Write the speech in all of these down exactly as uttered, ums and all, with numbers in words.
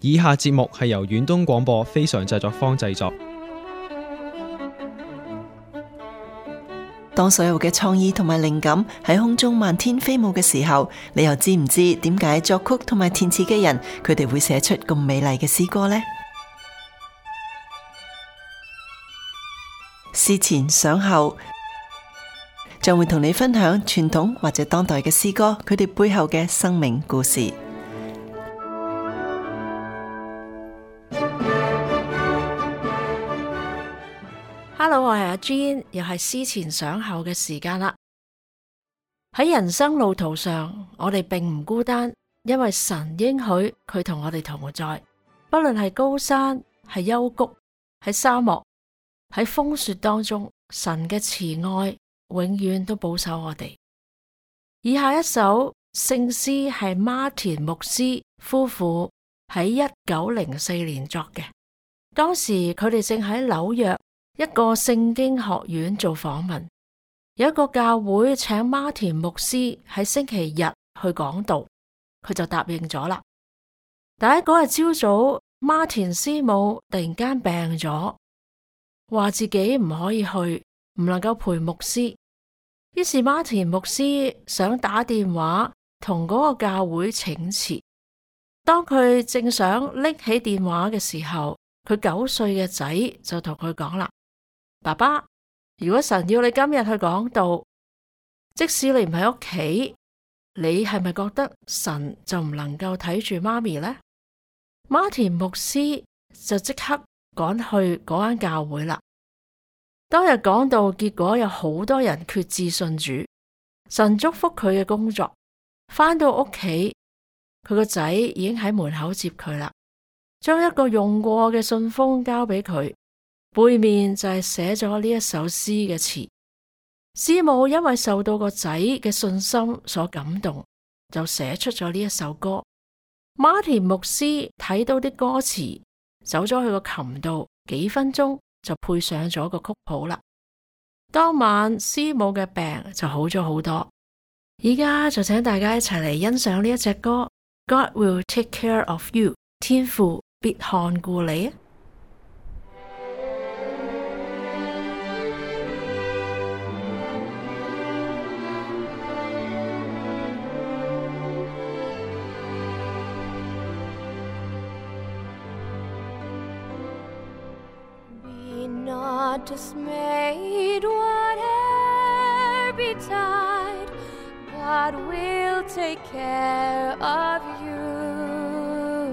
以下節目係由遠東廣播非常製作坊製作。 當所有嘅創意同埋靈感喺空中漫天飛舞嘅時候，你又知唔知點解作曲同埋填詞嘅人佢哋會寫出咁美麗嘅詩歌呢？思前想後，將會同你分享傳統或者當代嘅詩歌，佢哋背後嘅生命故事。 Hello， 我係阿 Jean， 又係思前想後嘅時間啦。喺人生路途上，我哋並唔孤單，因為神應許佢同我哋同在，不論係高山、係幽谷、喺沙漠、喺風雪當中，神嘅慈愛永遠都保守我哋。以下一首聖詩係馬田牧師夫婦喺一九零四年作嘅，當時佢哋正喺紐約一個聖經學院做訪問，有一個教會請馬田牧師喺星期日去講道，佢就答應咗啦。但喺嗰日朝早，馬田師母突然間病咗，話自己唔可以去，唔能夠陪牧師。於是馬田牧師想打電話同嗰個教會請辭。當佢正想拎起電話嘅時候，佢九歲嘅仔就同佢講啦：爸爸，如果神要你今日去講道，即使你唔喺屋企，你係咪覺得神就唔能夠睇住媽咪呢？馬田牧師就即刻趕去嗰間教會啦。當日講道，結果有好多人決志信主，神祝福佢嘅工作。返到屋企，佢個仔已經喺門口接佢啦，將一個用過嘅信封交俾佢。背面就係寫咗呢一首詩嘅詞。師母因為受到個仔嘅信心所感動，就寫出咗呢一首歌。馬田牧師睇到啲歌詞，走咗去個琴度，幾分鐘就配上咗個曲譜啦。當晚師母嘅病就好咗好多。而家就請大家一齊嚟欣賞呢一隻歌 God will take care of you， 天父必看顧你。 Not dismayed, whate'er betide, God will take care of you.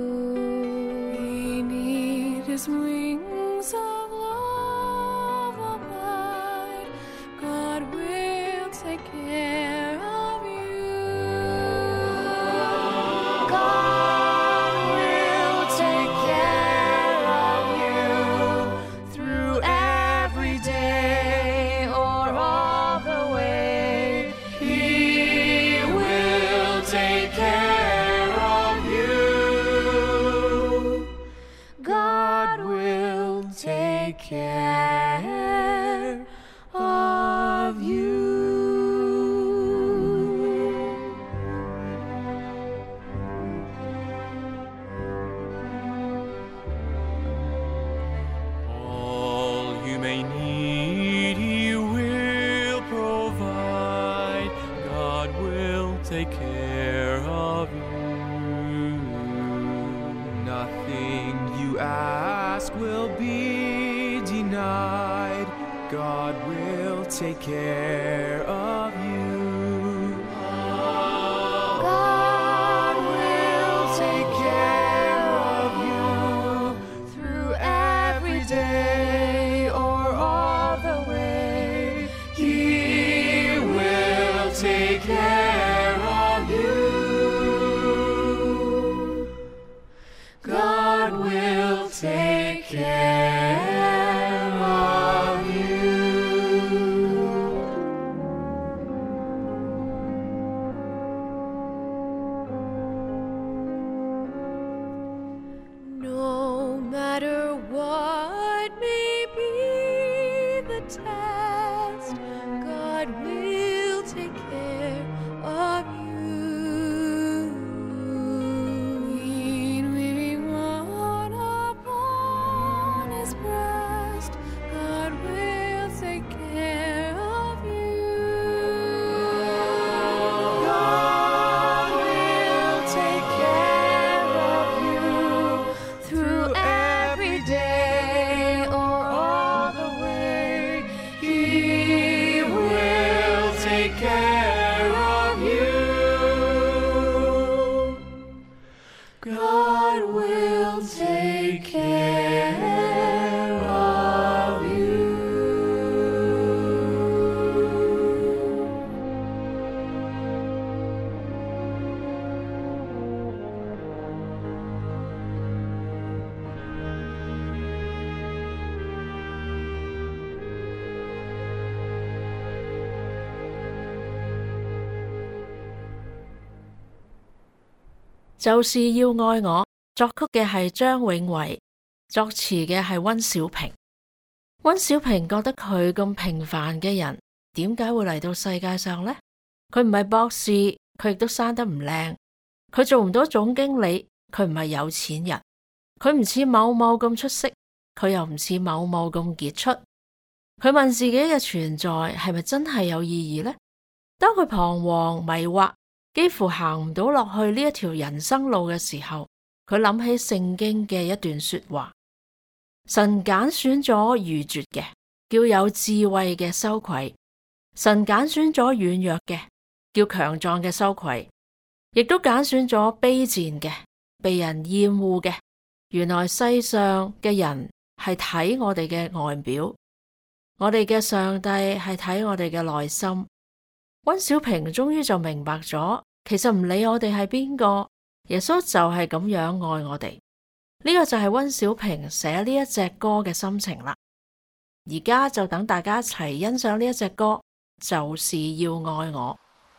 Beneath His wings of love abide, God will take care of you. God will take care of you through every day or all the way. He will take care of you. God will take care of you. All you may need, He will provide. God will take care of you. Nothing you ask will be denied. God will take care of you. God will take care of you through every day or all the way. He will take care of you. God will take care of you. No matter what may be the test, God will take care of you. When we God will take care of you. "就是要愛我"，作曲嘅係張永維，作詞嘅係溫小平。溫小平覺得佢咁平凡嘅人，點解會嚟到世界上呢？佢唔係博士，佢亦都生得唔靚，佢做唔到總經理，佢唔係有錢人，佢唔似某某咁出色，佢又唔似某某咁傑出。佢問自己嘅存在係咪真係有意義呢？當佢彷徨迷惑，幾乎行唔到落去呢一條人生路嘅時候，佢諗起聖經嘅一段說話：神揀選咗愚拙嘅，叫有智慧嘅羞愧；神揀選咗軟弱嘅，叫強壯嘅羞愧；亦都揀選咗卑賤嘅，被人厭惡嘅。原來世上嘅人係睇我哋嘅外表，我哋嘅上帝係睇我哋嘅內心。溫小平終於就明白咗，其實唔理我哋係邊個，耶穌就係咁樣愛我哋。呢個就係溫小平寫呢一隻歌嘅心情啦。而家就等大家一齊欣賞呢一隻歌，就是要愛我。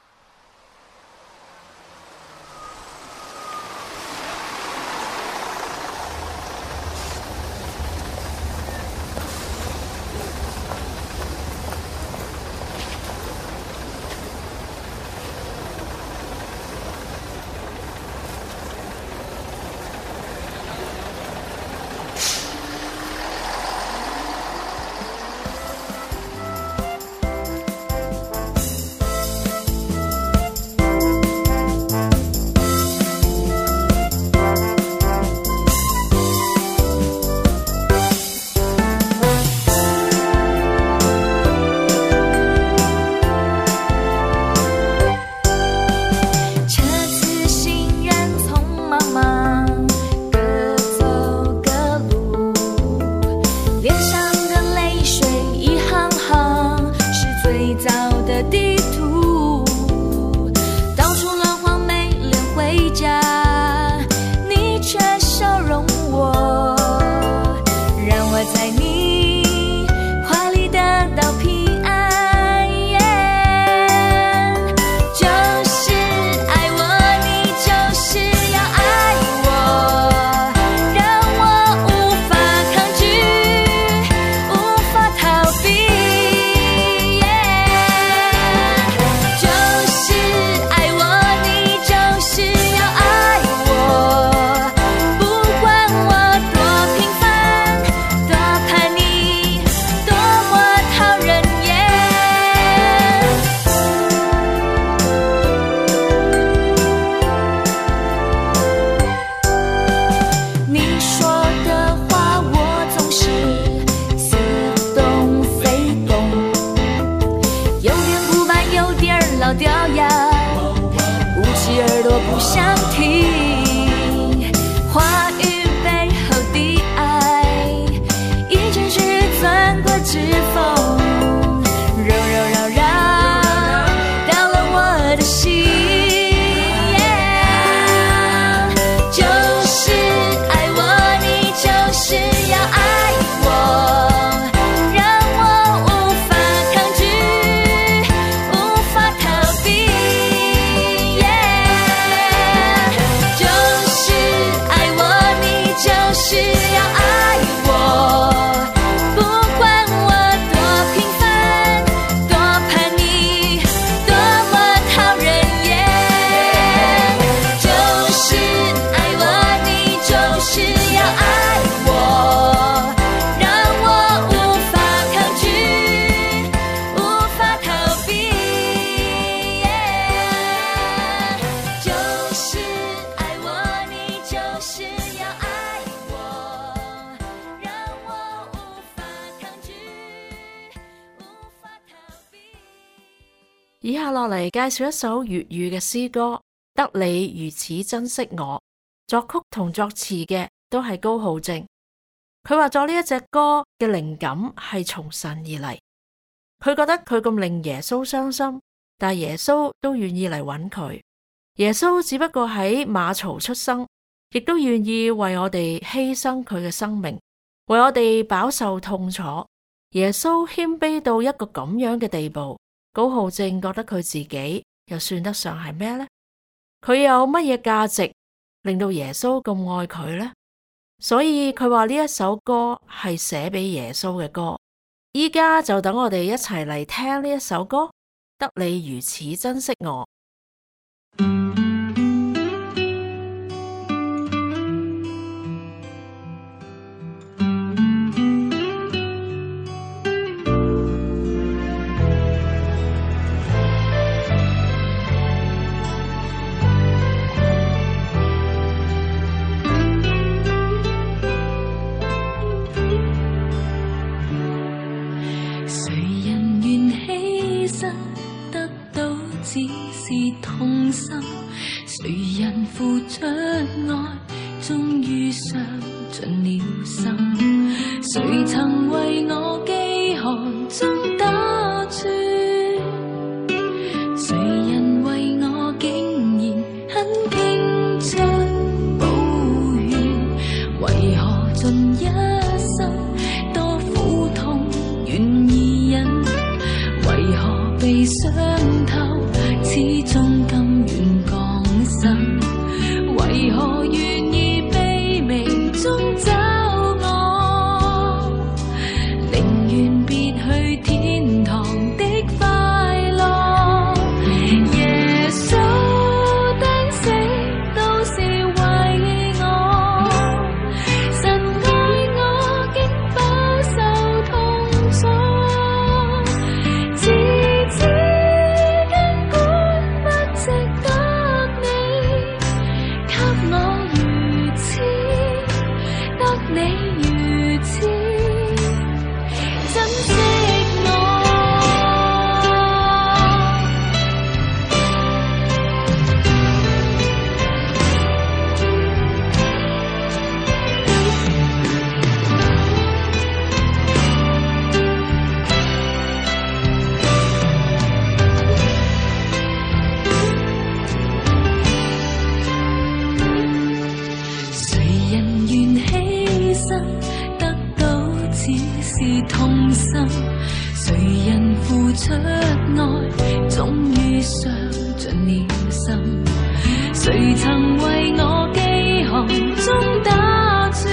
以下落嚟介紹一首粵語嘅詩歌《得你如此珍惜我》， 作曲同作詞嘅都係高浩正。佢話作呢一隻歌嘅靈感係從神而嚟，佢覺得佢咁令耶穌傷心，但耶穌都願意嚟揾佢。耶穌只不過喺馬槽出生，亦都願意為我哋犧牲佢嘅生命，為我哋飽受痛楚。耶穌謙卑到一個咁樣嘅地步，高浩正覺得佢自己又算得上係咩呢？佢有乜嘢價值令到耶穌咁愛佢呢？所以佢話呢一首歌係寫俾耶穌嘅歌。依家就等我哋一齊嚟聽呢一首歌，得你如此珍惜我。 只是痛心，誰人付出愛，終於傷盡了心。誰曾為我飢寒中打轉，誰人為我竟然很傾出抱怨？為何盡一生多苦痛願意忍？為何被傷透始終甘願降生？為何願意卑微中找我？寧願別去天堂的快樂。耶穌釘死都是為我，神愛我竟飽受痛楚，自知痛心，誰人付出愛，終於傷盡了心。誰曾為我飢寒中打轉，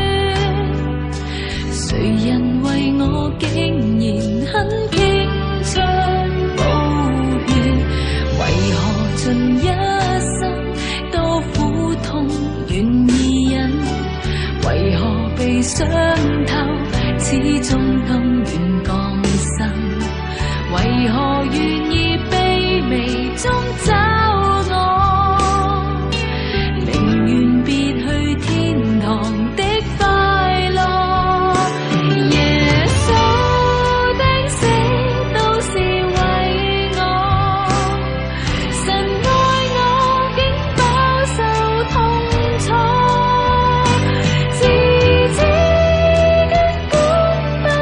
誰人為我竟然很傾出抱怨？為何盡一生多苦痛願意忍？為何被傷透始終甘願降生？為何願意卑微中找我？寧願別去天堂的快樂。耶穌釘死都是為我，神愛我竟飽受痛楚，自知根本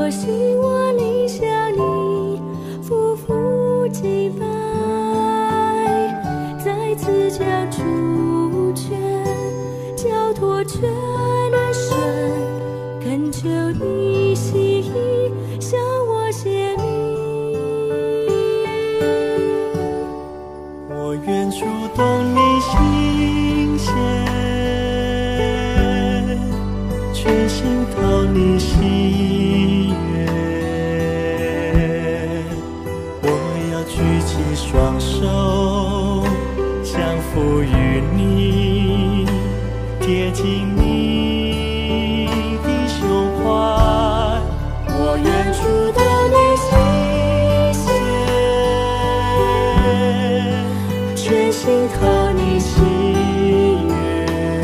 心我灵向你夫妇敬拜，再次将主权交托全能神，恳求你心意向我显明。 我愿触动你心弦，全心讨你喜悦。我要举起双手，降服于你，贴近你的胸怀。我愿触动你心弦，全心讨你喜悦。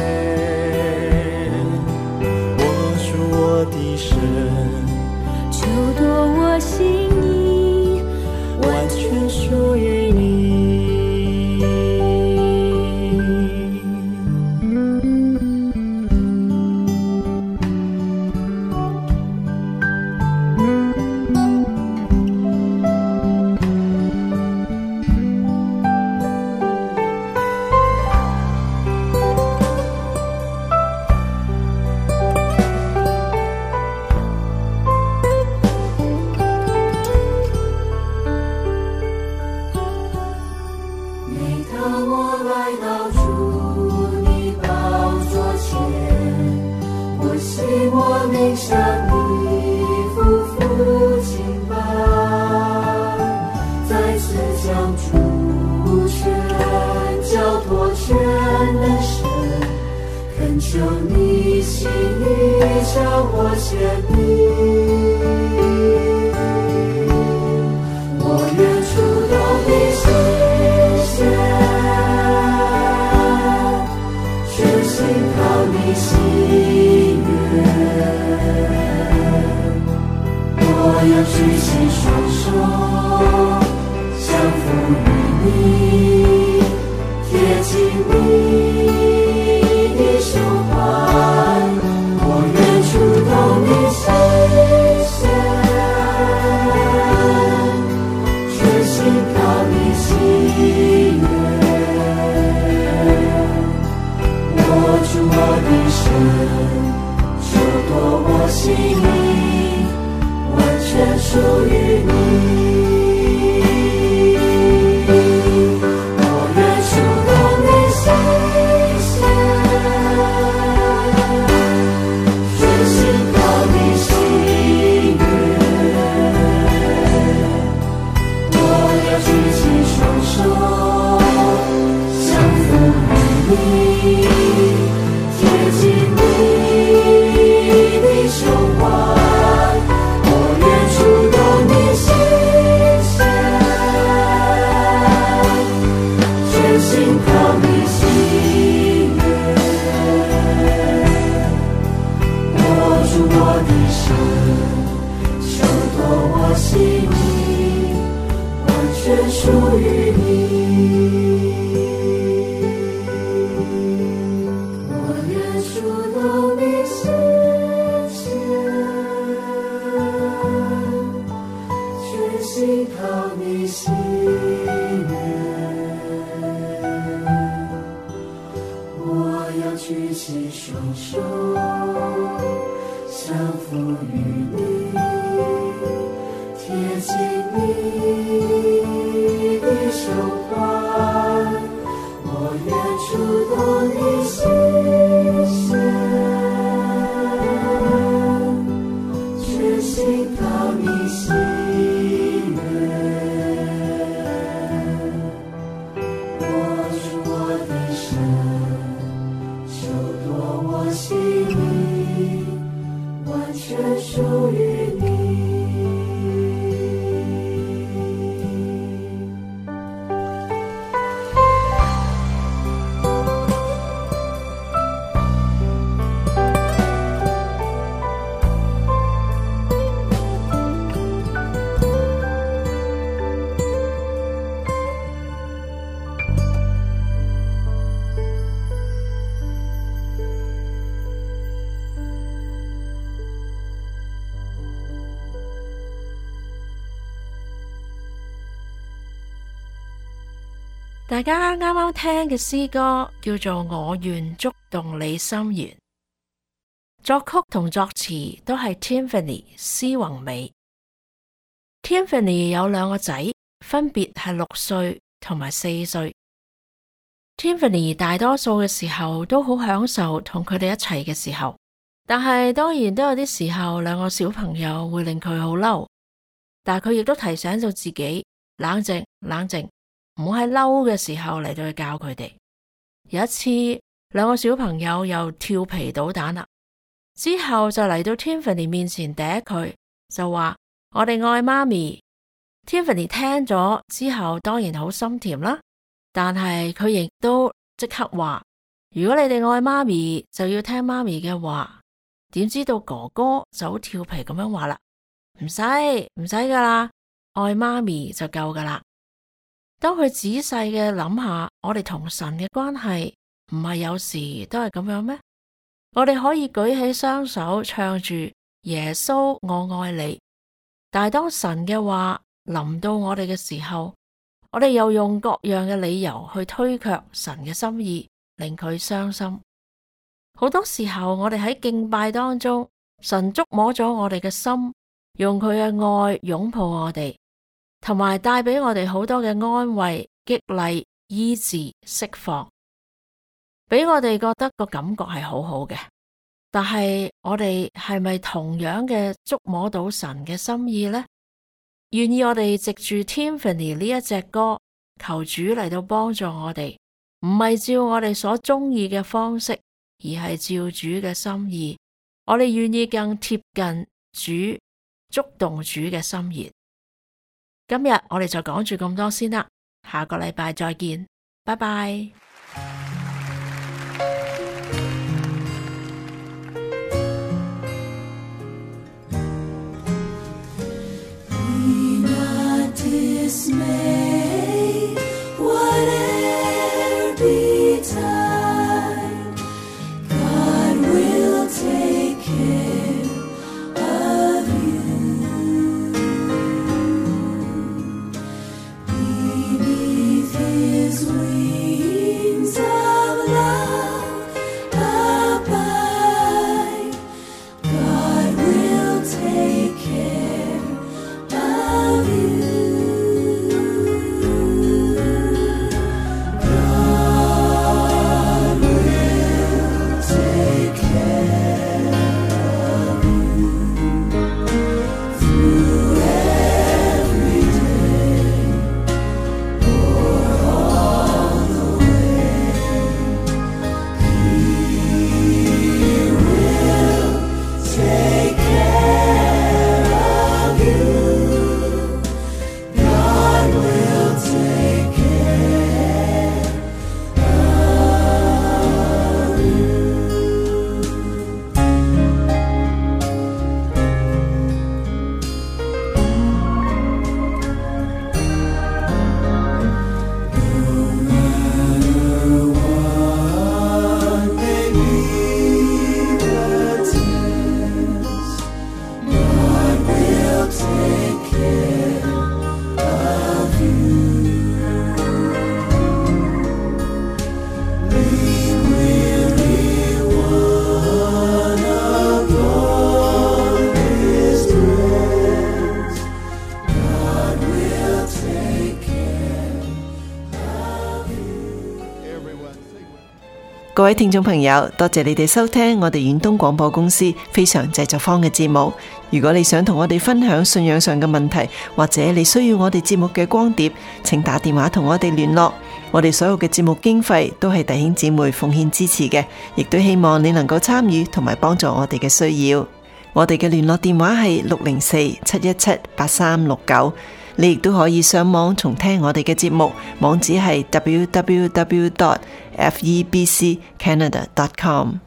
握住我的神， 就夺我心意， 完全属于你。 求你心意向我显明，我愿触动你心弦，全心讨你喜悦。我要举起双手，降服于你，贴近你手环，我愿触动你心弦，全心讨你喜悦。握住我的手，就夺我心意，完全属于你。属于你，我愿触动你心弦，全心讨你喜悦。我要举起双手，降服于你，贴近你手环，我愿触动你心弦，全心讨你喜悦。握住我的手，就夺我心意，完全属于你。 大家啱啱聽嘅詩歌叫做《我願觸動你心弦》，作曲同作詞都係 Tiffany 施宏美。Tiffany 有兩個仔，分別係六歲同埋四歲。Tiffany 大多數嘅時候都好享受同佢哋一齊嘅時候，但係當然都有啲時候兩個小朋友會令佢好嬲，但係佢亦都提醒咗自己冷靜冷靜，唔好喺嬲嘅時候嚟到去教佢哋。有一次兩個小朋友又調皮搗蛋啦，之後就嚟到 Tiffany 面前嗲佢，就話我哋愛媽咪。Tiffany 聽咗之後當然好心甜啦，但係佢亦都即刻話，如果你哋愛媽咪就要聽媽咪嘅話。點知道哥哥就好調皮咁樣話啦，唔使唔使噶啦，愛媽咪就夠噶啦。當佢仔細嘅諗下，我哋同神嘅關係唔係有時都係咁樣咩？我哋可以舉起雙手唱住耶穌我愛你，但係當神嘅話臨到我哋嘅時候，我哋又用各樣嘅理由去推卻神嘅心意，令佢傷心。好多時候我哋喺敬拜當中，神觸摸咗我哋嘅心，用佢嘅愛擁抱我哋，同埋帶俾我哋好多嘅安慰、激勵、醫治、釋放，俾我哋覺得個感覺係好好嘅。但係我哋係咪同樣嘅觸摸到神嘅心意呢？願意我哋藉住 Tiffany 呢一隻歌，求主嚟到幫助我哋，唔係照我哋所中意嘅方式，而係照主嘅心意。我哋願意更貼近主，觸動主嘅心意。今日我哋就講住咁多先啦，下個禮拜再見，拜拜。 Dismay, whatever betide, God will take care of you. Beneath His wings of love abide, God will take care of you. Everyone. 各位聽眾朋友，多謝你哋收聽我哋遠東廣播公司非常製作坊嘅節目。如果你想同我哋分享信仰上嘅問題，或者你需要我哋節目嘅光碟，請打電話同我哋聯絡。我哋所有嘅節目經費都係弟兄姊妹奉獻支持嘅，亦都希望你能夠參與同埋幫助我哋嘅需要。我哋嘅聯絡電話係六零四七一七八三六九。你亦都可以上網重聽我哋嘅節目，網址係 double-u double-u double-u dot f e b c canada dot com。